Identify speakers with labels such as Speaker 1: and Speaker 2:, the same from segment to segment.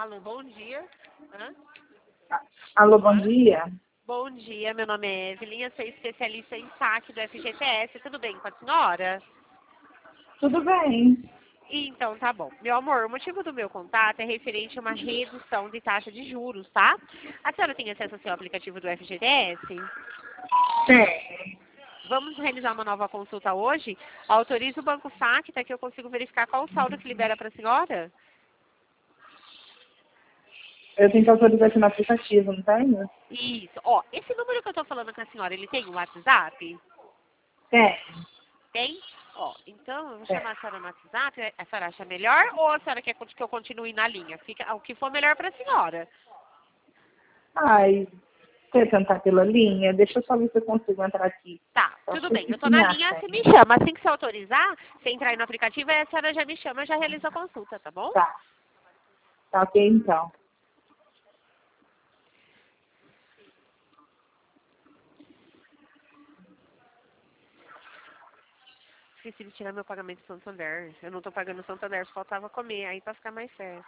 Speaker 1: Alô, bom dia. Hã?
Speaker 2: Alô, bom dia.
Speaker 1: Bom dia, meu nome é Evelyn, eu sou especialista em saque do FGTS. Tudo bem com a senhora?
Speaker 2: Tudo bem?
Speaker 1: Então, tá bom. Meu amor, o motivo do meu contato é referente a uma redução de taxa de juros, tá? A senhora tem acesso ao seu aplicativo do FGTS?
Speaker 2: Tem.
Speaker 1: Vamos realizar uma nova consulta hoje? Autorize o Banco Facta que eu consigo verificar qual o saldo que libera para a senhora?
Speaker 2: Eu tenho que autorizar aqui no aplicativo, não tem?
Speaker 1: Isso. Ó, esse número que eu tô falando com a senhora, ele tem um WhatsApp?
Speaker 2: Tem.
Speaker 1: Tem? Ó, então eu vou
Speaker 2: Tem.
Speaker 1: chamar a senhora no WhatsApp. A senhora acha melhor ou a senhora quer que eu continue na linha? Fica o que for melhor para a senhora.
Speaker 2: Ai, quer tentar pela linha? Deixa eu só ver se eu consigo entrar aqui.
Speaker 1: Tá,
Speaker 2: Acho
Speaker 1: tudo
Speaker 2: que
Speaker 1: bem. Eu tô
Speaker 2: sim,
Speaker 1: na
Speaker 2: acho
Speaker 1: linha,
Speaker 2: que
Speaker 1: você
Speaker 2: tem.
Speaker 1: me chama. Assim que você autorizar, você entrar aí no aplicativo, aí a senhora já me chama, já realiza a consulta, tá bom?
Speaker 2: Tá. Tá ok, então.
Speaker 1: Esqueci de tirar meu pagamento do Santander. Eu não tô pagando o Santander, só faltava comer, aí pra ficar mais sério.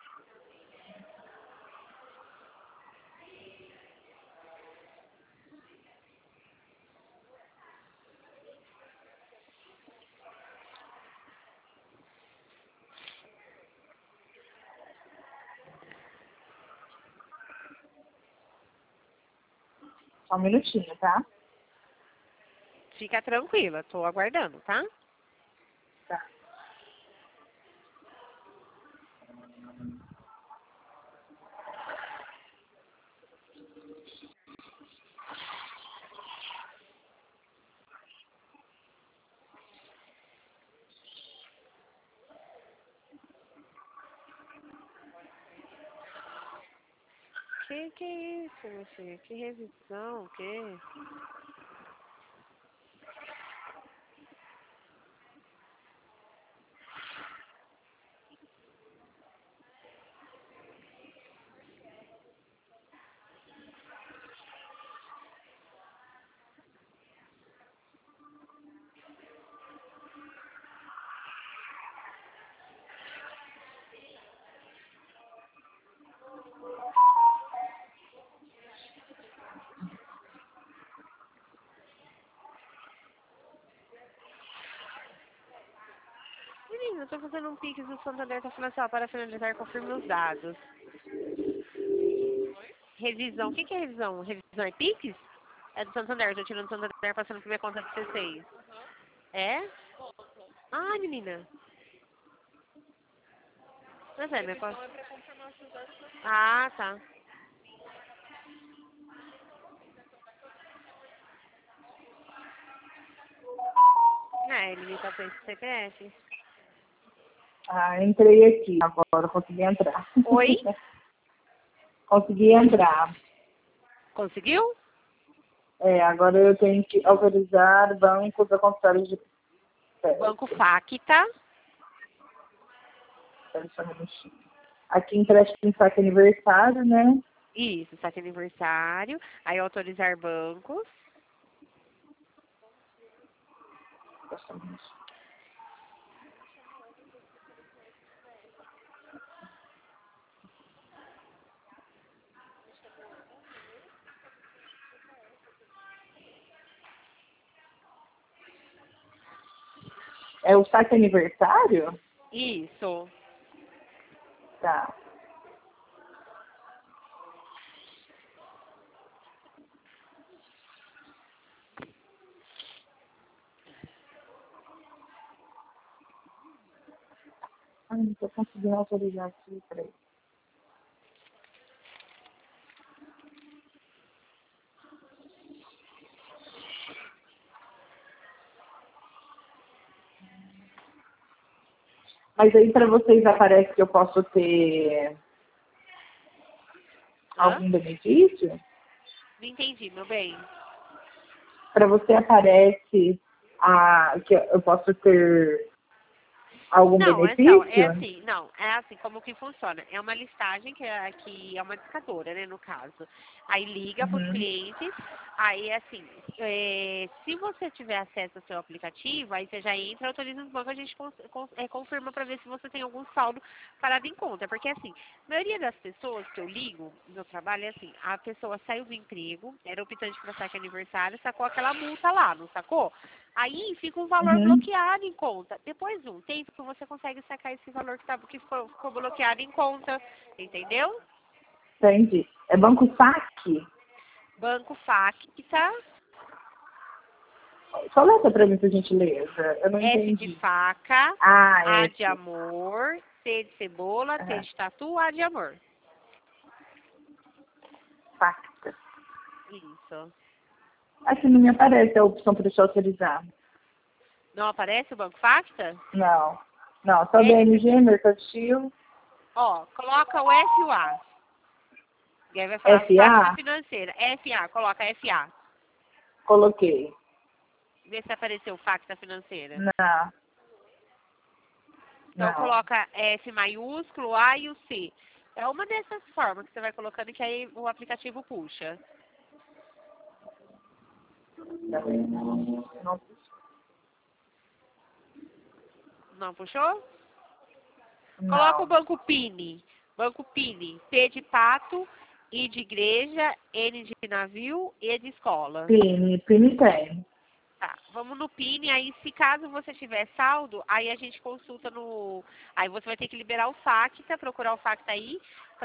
Speaker 2: Só um minutinho, tá?
Speaker 1: Fica tranquila, tô aguardando, tá?
Speaker 2: Tá.
Speaker 1: Que é isso, meu filho? Que revisão, o quê? Menina, eu tô fazendo um Pix do Santander, tá falando assim, ó, para finalizar, confirme os dados. Revisão, o que é revisão? Revisão é Pix? É do Santander, tô tirando do Santander, passando pra minha conta de C6. É? Ai, menina. Mas é, minha conta. Ah, tá. É, ele tá com esse CPF.
Speaker 2: Ah, entrei aqui agora, consegui entrar.
Speaker 1: Oi?
Speaker 2: Consegui entrar.
Speaker 1: Conseguiu?
Speaker 2: É, agora eu tenho que autorizar bancos a comprar de
Speaker 1: Banco Facta.
Speaker 2: Aqui empréstimo em saque aniversário, né?
Speaker 1: Isso, saque aniversário. Aí autorizar bancos.
Speaker 2: É o saque aniversário?
Speaker 1: Isso.
Speaker 2: Tá. Ai, não tô conseguindo autorizar aqui, peraí. Mas aí para vocês aparece que eu posso ter
Speaker 1: Hã?
Speaker 2: algum benefício?
Speaker 1: Não entendi, meu bem.
Speaker 2: Para você aparece que eu posso ter Algum
Speaker 1: Não, é
Speaker 2: benefício?
Speaker 1: assim, não, é assim como que funciona. É uma listagem que é uma discadora, né, no caso. Aí liga para os
Speaker 2: Uhum.
Speaker 1: clientes, aí assim, se você tiver acesso ao seu aplicativo, aí você já entra, autoriza os bancos, a gente confirma para ver se você tem algum saldo parado em conta. Porque assim, a maioria das pessoas que eu ligo, meu trabalho é assim, a pessoa saiu do emprego, era optante para saque aniversário, sacou aquela multa lá, não sacou? Aí fica um valor
Speaker 2: Uhum.
Speaker 1: bloqueado em conta. Depois de um tempo, você consegue sacar esse valor que ficou bloqueado em conta. Entendeu?
Speaker 2: Entendi. É banco saque?
Speaker 1: Banco Facta,
Speaker 2: Só letra para mim, por gentileza. Eu não
Speaker 1: F de
Speaker 2: entendi.
Speaker 1: faca,
Speaker 2: Ah,
Speaker 1: A de
Speaker 2: F.
Speaker 1: amor, C de cebola, T
Speaker 2: Aham.
Speaker 1: de tatu, A de amor.
Speaker 2: Facta.
Speaker 1: Isso.
Speaker 2: Aqui não me aparece a opção para te autorizar.
Speaker 1: Não aparece o Banco Facta?
Speaker 2: Não. Não, só BMG, mercantil,
Speaker 1: Ó, coloca o FA. E aí vai falar Facta
Speaker 2: FA,
Speaker 1: Financeira. FA, coloca FA.
Speaker 2: coloquei.
Speaker 1: Vê se apareceu Facta Financeira.
Speaker 2: Não,
Speaker 1: Então
Speaker 2: não.
Speaker 1: coloca F maiúsculo, A e o C. É uma dessas formas que você vai colocando que aí o aplicativo puxa.
Speaker 2: Não.
Speaker 1: Não puxou? Coloca o
Speaker 2: Não.
Speaker 1: banco PIN. Banco PIN. P de pato, I de igreja, N de navio, E de escola.
Speaker 2: Pini tem.
Speaker 1: Tá, vamos no PIN, aí se caso você tiver saldo, aí a gente consulta no... Aí você vai ter que liberar o FACTA, procurar o FACTA aí,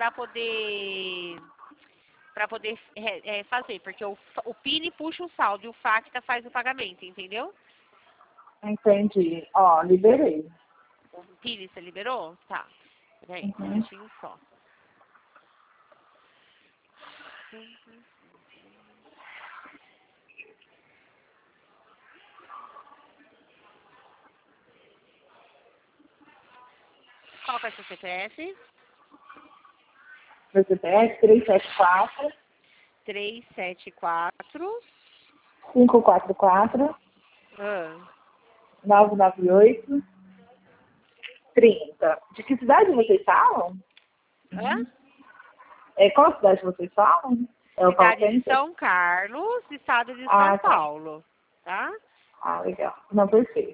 Speaker 1: para poder fazer, porque o PIN puxa o saldo e o FACTA faz o pagamento, entendeu?
Speaker 2: Entendi. Ó, liberei.
Speaker 1: O PIN você liberou? Tá. Peraí, um
Speaker 2: Uhum.
Speaker 1: minutinho só. Qual que é o seu CPF?
Speaker 2: Meu CPF 374
Speaker 1: 374.
Speaker 2: 544
Speaker 1: Ah,
Speaker 2: 998 30. De que cidade vocês falam?
Speaker 1: hã?
Speaker 2: Qual cidade vocês falam? É o call
Speaker 1: Cidade de
Speaker 2: center?
Speaker 1: São Carlos, estado de São
Speaker 2: Ah, tá.
Speaker 1: Paulo. Tá?
Speaker 2: Ah, legal. Não, perfeito.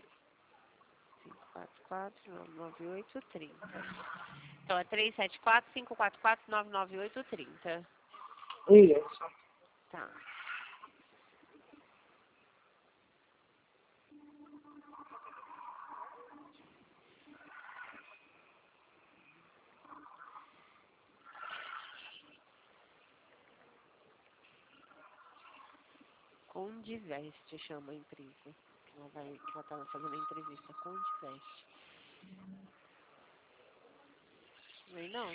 Speaker 1: 544-998-30. Então é 374-544-998-30.
Speaker 2: Isso.
Speaker 1: Tá. Condivest chama a empresa. Que ela tá fazendo a entrevista. Condivest. Não, não.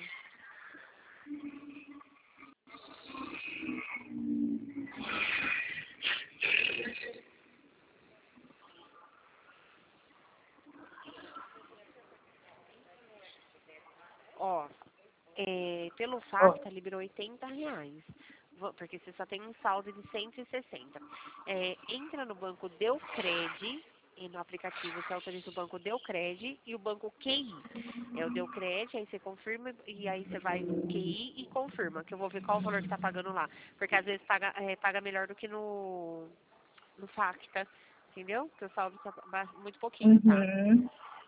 Speaker 1: Ó, pelo
Speaker 2: Ó,
Speaker 1: FACTA liberou R$ 80. Porque você só tem um saldo de 160. Entra no banco Deucred e no aplicativo você autoriza o banco Deucred e o banco QI. É o Deucred, aí você confirma e aí você vai no QI e confirma, que eu vou ver qual o valor que tá pagando lá. Porque às vezes paga melhor do que no FACTA, entendeu? Porque o saldo tá muito pouquinho, tá?
Speaker 2: uhum.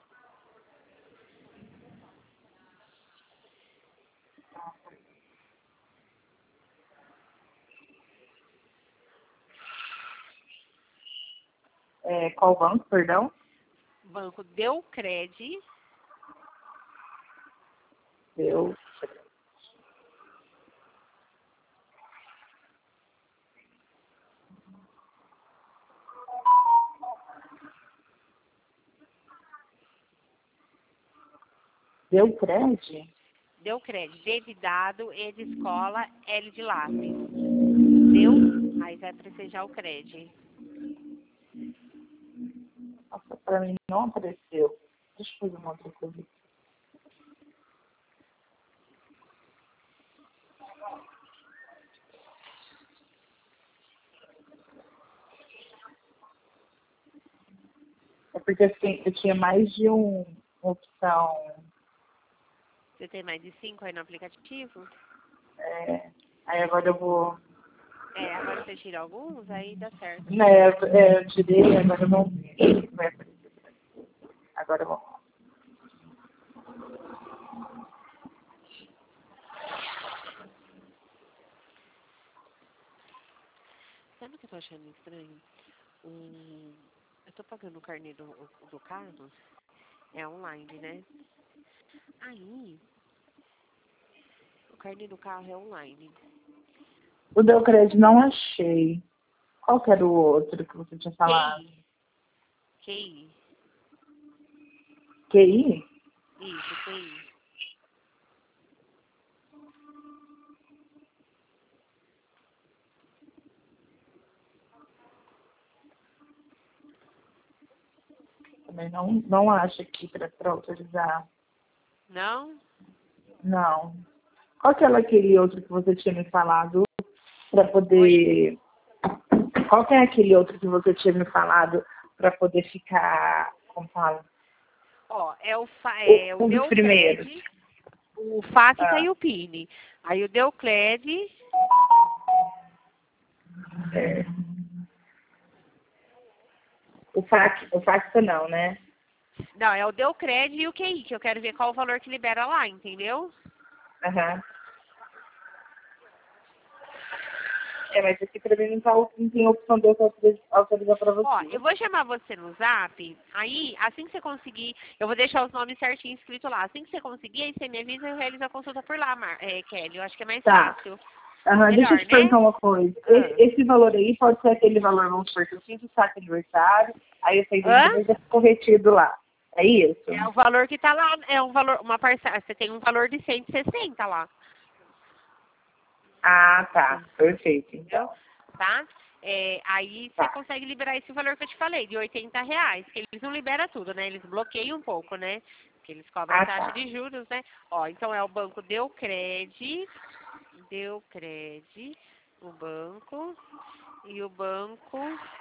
Speaker 2: Qual banco, perdão?
Speaker 1: Banco Deucred.
Speaker 2: Eu. Deu crédito?
Speaker 1: Deucred. D de dado, E de escola, L de lápis. Deu? Aí vai precisar o CRED.
Speaker 2: Nossa, pra mim não apareceu. Deixa eu fazer uma outra coisa. É porque assim, eu tinha mais de um opção.
Speaker 1: Você tem mais de 5 aí no aplicativo?
Speaker 2: Aí agora eu vou.
Speaker 1: Agora você tira alguns, aí dá certo.
Speaker 2: Né, eu tirei, agora vamos ver. O que vai aparecer pra mim. Agora eu vou.
Speaker 1: Sabe o que eu tô achando estranho? Eu tô pagando o carnê do carro, é online, né? Aí, o carnê do carro é online.
Speaker 2: O Deucred não achei. Qual que era o outro que você tinha falado?
Speaker 1: QI.
Speaker 2: QI?
Speaker 1: Isso, QI.
Speaker 2: Também não acho aqui para autorizar.
Speaker 1: Não?
Speaker 2: Não. Qual que era aquele outro que você tinha me falado para
Speaker 1: Oi?
Speaker 2: poder. Qual que é aquele outro que você tinha me falado para poder ficar. Como fala?
Speaker 1: Ó, é o
Speaker 2: Um dos primeiros.
Speaker 1: Deucred, o FATCA
Speaker 2: Ah,
Speaker 1: e o PIN. Aí o Deucred,
Speaker 2: é. O FACTA não, né?
Speaker 1: não, é o Deucred e o QI, que eu quero ver qual o valor que libera lá, entendeu?
Speaker 2: Aham. Mas aqui para mim não tem opção de eu autorizar para
Speaker 1: Ó,
Speaker 2: você.
Speaker 1: eu vou chamar você no Zap, aí, assim que você conseguir, eu vou deixar os nomes certinhos escritos lá. Assim que você conseguir, aí você me avisa e eu realizo a consulta por lá, Kelly. Eu acho que é mais
Speaker 2: Tá.
Speaker 1: fácil.
Speaker 2: Deixa eu
Speaker 1: Melhor,
Speaker 2: te
Speaker 1: né?
Speaker 2: perguntar uma coisa.
Speaker 1: Ah.
Speaker 2: Esse valor aí pode ser aquele valor, vamos supor, que eu fiz o saque aniversário, aí eu saí do
Speaker 1: Hã?
Speaker 2: dia ficou retido lá. É isso?
Speaker 1: É o valor que tá lá, é um valor, uma parcela, você tem um valor de 160 lá,
Speaker 2: Ah, tá. Perfeito,
Speaker 1: entendeu?
Speaker 2: então.
Speaker 1: Tá? Aí você
Speaker 2: Tá.
Speaker 1: consegue liberar esse valor que eu te falei, de R$ 80, que eles não liberam tudo, né? Eles bloqueiam um pouco, né? Porque eles cobram
Speaker 2: Ah,
Speaker 1: taxa
Speaker 2: tá.
Speaker 1: de juros, né? Ó, então é o banco Deucred, o banco, e o banco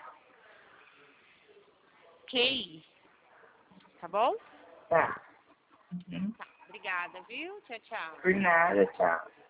Speaker 1: QI, tá bom?
Speaker 2: Tá. Uhum.
Speaker 1: Tá, obrigada, viu? Tchau, tchau.
Speaker 2: Por nada, tchau.